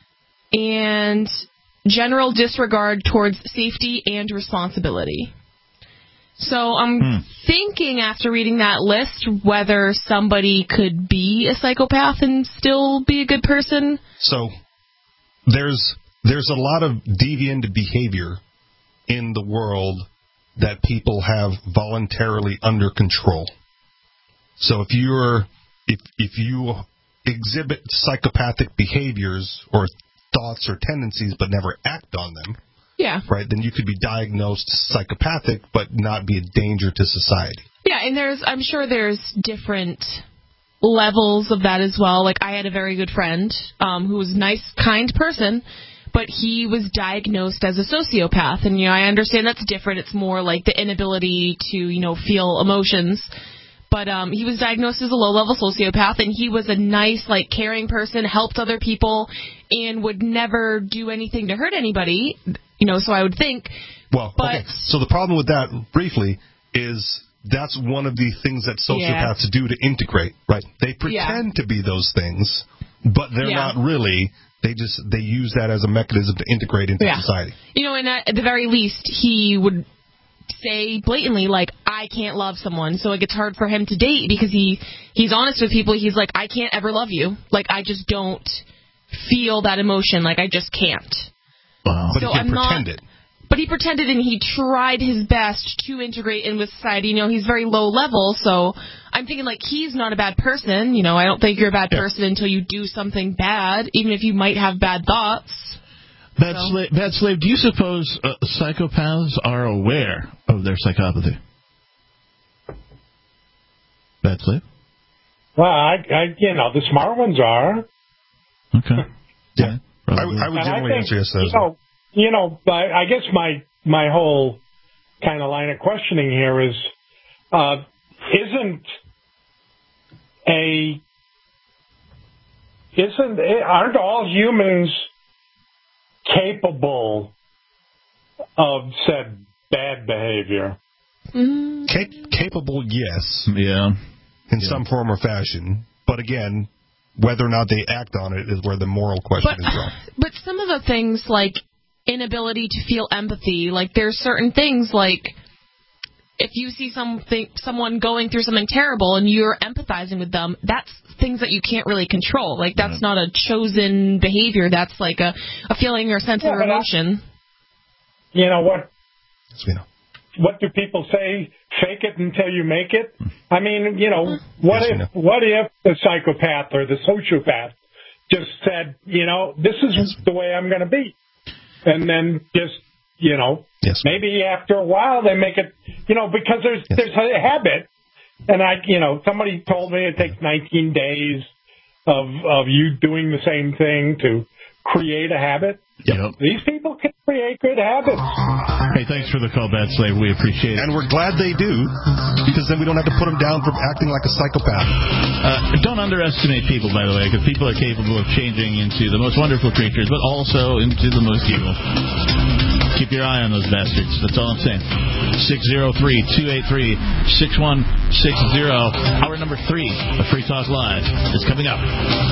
and general disregard towards safety and responsibility. So I'm hmm. thinking after reading that list whether somebody could be a psychopath and still be a good person. So there's there's a lot of deviant behavior in the world that people have voluntarily under control. So if you're if if you exhibit psychopathic behaviors or thoughts or tendencies but never act on them, yeah, right, then you could be diagnosed psychopathic but not be a danger to society. Yeah, and there's I'm sure there's different levels of that as well. Like, I had a very good friend um, who was a nice, kind person, but he was diagnosed as a sociopath. And, you know, I understand that's different. It's more like the inability to, you know, feel emotions. But um, he was diagnosed as a low-level sociopath, and he was a nice, like, caring person, helped other people, and would never do anything to hurt anybody, you know, so I would think. Well, but, okay. So the problem with that, briefly, is that's one of the things that sociopaths yeah. do to integrate, right? They pretend yeah. to be those things, but they're yeah. not really. They just they use that as a mechanism to integrate into yeah. society. You know, and at the very least, he would say blatantly, like, I can't love someone, so like it's hard for him to date because he he's honest with people. He's like, I can't ever love you. Like, I just don't feel that emotion. Like, I just can't. Wow. But so he can I'm pretend not, it. But he pretended, and he tried his best to integrate in with society. You know, he's very low level, so I'm thinking, like, he's not a bad person. You know, I don't think you're a bad yeah. person until you do something bad, even if you might have bad thoughts. Bad, so. slave, bad slave, do you suppose uh, psychopaths are aware of their psychopathy? Bad slave? Well, I, I, you know, the smart ones are. Okay. Yeah. I, I would generally answer yes. You know, you know, but I guess my my whole kind of line of questioning here is, uh, isn't a isn't aren't all humans capable of said bad behavior? Mm-hmm. Cap- capable, yes. Yeah. In yeah. some form or fashion. But again, whether or not they act on it is where the moral question but, is wrong. But some of the things, like inability to feel empathy, like there's certain things, like if you see something, someone going through something terrible and you're empathizing with them, that's things that you can't really control. Like, that's not a chosen behavior. That's like a, a feeling or sense yeah, of emotion. I, you know what? Yes, we know. What do people say? Fake it until you make it. I mean, you know, what yes, if what if the psychopath or the sociopath just said, you know, this is yes. the way I'm going to be, and then just, you know, yes. maybe after a while they make it, you know, because there's yes. there's a habit, and I, you know, somebody told me it takes nineteen days of of you doing the same thing to create a habit. Yep. These people can create good habits. Hey, thanks for the call, Bad Slave. We appreciate it. And we're glad they do, because then we don't have to put them down for acting like a psychopath. Uh, don't underestimate people, by the way, because people are capable of changing into the most wonderful creatures, but also into the most evil. Keep your eye on those bastards. That's all I'm saying. six oh three, two eight three, six one six zero. Hour number three of Free Talk Live is coming up.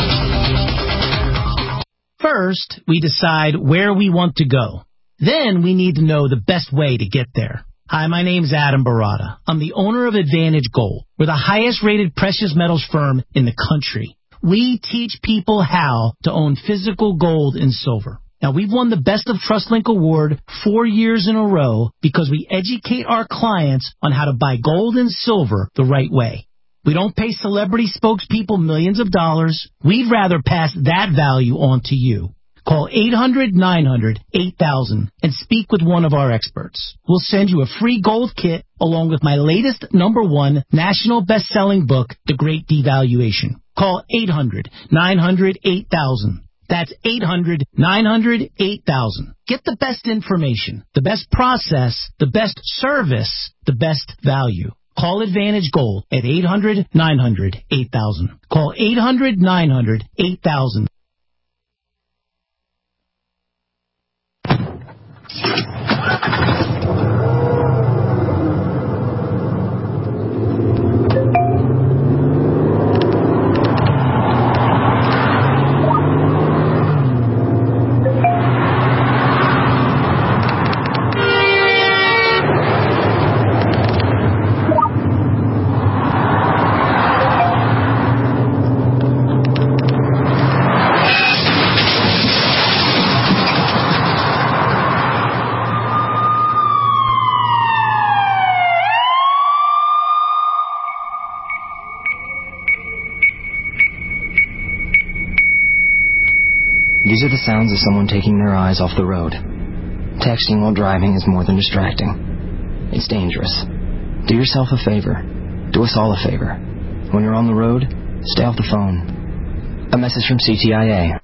First, we decide where we want to go. Then we need to know the best way to get there. Hi, my name's Adam Barata. I'm the owner of Advantage Gold. We're the highest-rated precious metals firm in the country. We teach people how to own physical gold and silver. Now, we've won the Best of TrustLink Award four years in a row because we educate our clients on how to buy gold and silver the right way. We don't pay celebrity spokespeople millions of dollars. We'd rather pass that value on to you. Call eight hundred, nine hundred, eight thousand and speak with one of our experts. We'll send you a free gold kit along with my latest number one national best-selling book, The Great Devaluation. Call eight hundred, nine hundred, eight thousand. That's eight hundred, nine hundred, eight thousand. Get the best information, the best process, the best service, the best value. Call Advantage Gold at eight hundred, nine hundred, eight thousand. Call eight hundred, nine hundred, eight thousand. These are the sounds of someone taking their eyes off the road. Texting while driving is more than distracting. It's dangerous. Do yourself a favor. Do us all a favor. When you're on the road, stay off the phone. A message from C T I A.